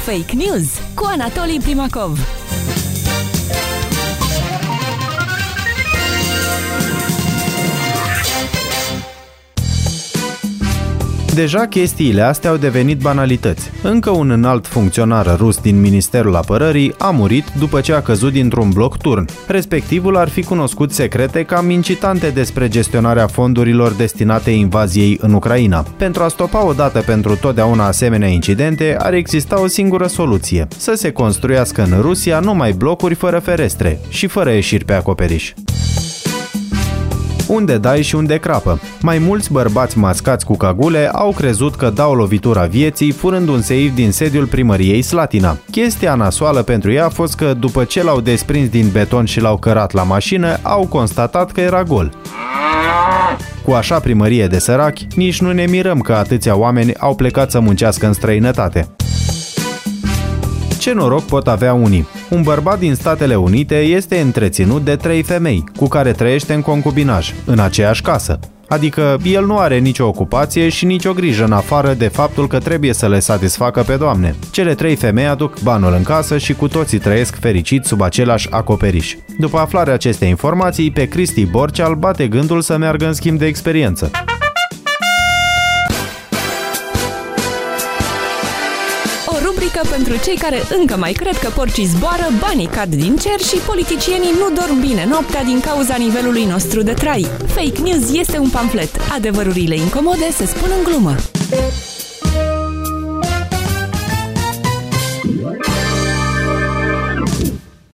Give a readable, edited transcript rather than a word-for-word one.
Fake News cu Anatolii Primakov. Deja chestiile astea au devenit banalități. Încă un înalt funcționar rus din Ministerul Apărării a murit după ce a căzut dintr-un bloc turn. Respectivul ar fi cunoscut secrete cam incitante despre gestionarea fondurilor destinate invaziei în Ucraina. Pentru a stopa odată pentru totdeauna asemenea incidente, ar exista o singură soluție: să se construiască în Rusia numai blocuri fără ferestre și fără ieșiri pe acoperiș. Unde dai și unde crapă. Mai mulți bărbați mascați cu cagule au crezut că dau lovitura vieții furând un seif din sediul primăriei Slatina. Chestia nasoală pentru ea a fost că după ce l-au desprins din beton și l-au cărat la mașină, au constatat că era gol. Cu așa primărie de sărachi, nici nu ne mirăm că atâția oameni au plecat să muncească în străinătate. Ce noroc pot avea unii. Un bărbat din Statele Unite este întreținut de 3 femei, cu care trăiește în concubinaj, în aceeași casă. Adică el nu are nicio ocupație și nicio grijă în afară de faptul că trebuie să le satisfacă pe doamne. Cele 3 femei aduc banul în casă și cu toții trăiesc fericiți sub același acoperiș. După aflarea acestei informații, pe Cristi Borcea îl bate gândul să meargă în schimb de experiență. Pentru cei care încă mai cred că porcii zboară, banii cad din cer și politicienii nu dorm bine noaptea din cauza nivelului nostru de trai. Fake News este un pamflet. Adevărurile incomode se spun în glumă.